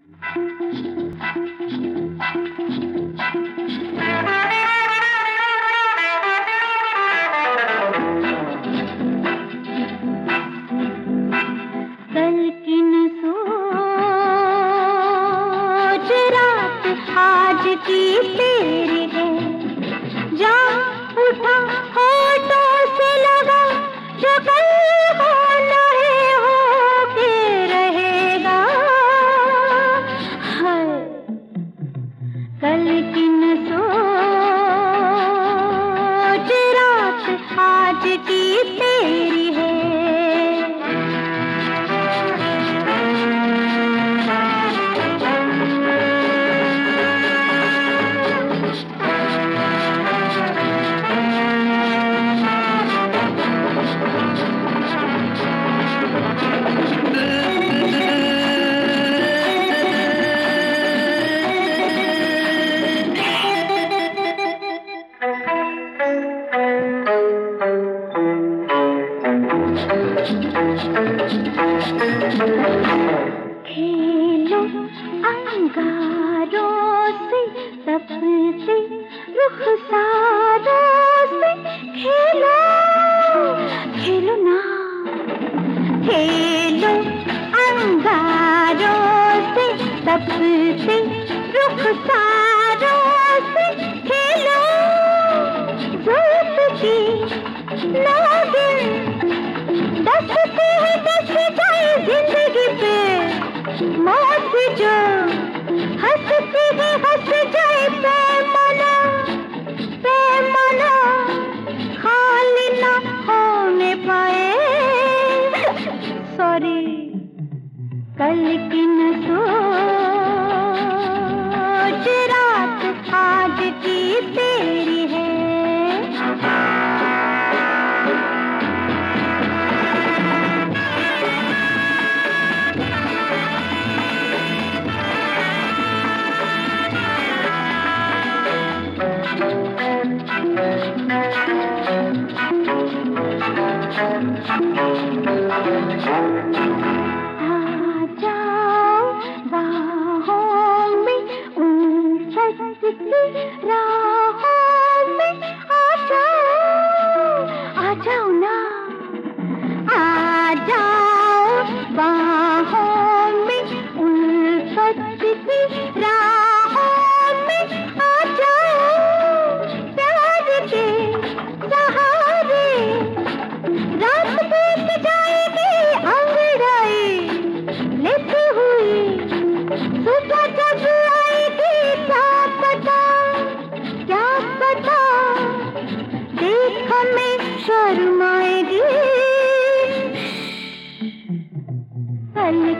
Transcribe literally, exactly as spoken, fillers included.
कल की न सोच रात आज की तेरी है, जा उठा होठों से लगा जो कल हो नहीं हो के रहेगा। हाय कल की न सोच रात आज की तेरी है। खेलो अंगारों से तपते रुखसारों से, खेलो खेलो ना, खेलो अंगारों से तपते रुखसारों से, खेलो जुल्फ की नागिन दसते हैं दस जाए जिंदगी पे, मौत जो हंसती है हंस जाए पैमाना पैमाना खाली ना होने पाए। सॉरी कल की न सोच रात आज की तेरी है। आ जाओ बाहों में उन सजती राहों में, आ जाओ आ जाओ ना, आ जाओ बाहों में उन सजती राहों में, आ जाओ प्यार के सहारे रात बीत जाएगी अंगड़ाई लेती हुई, सुबह जब आएगी क्या पता क्या पता देख में शर्माएगी। कल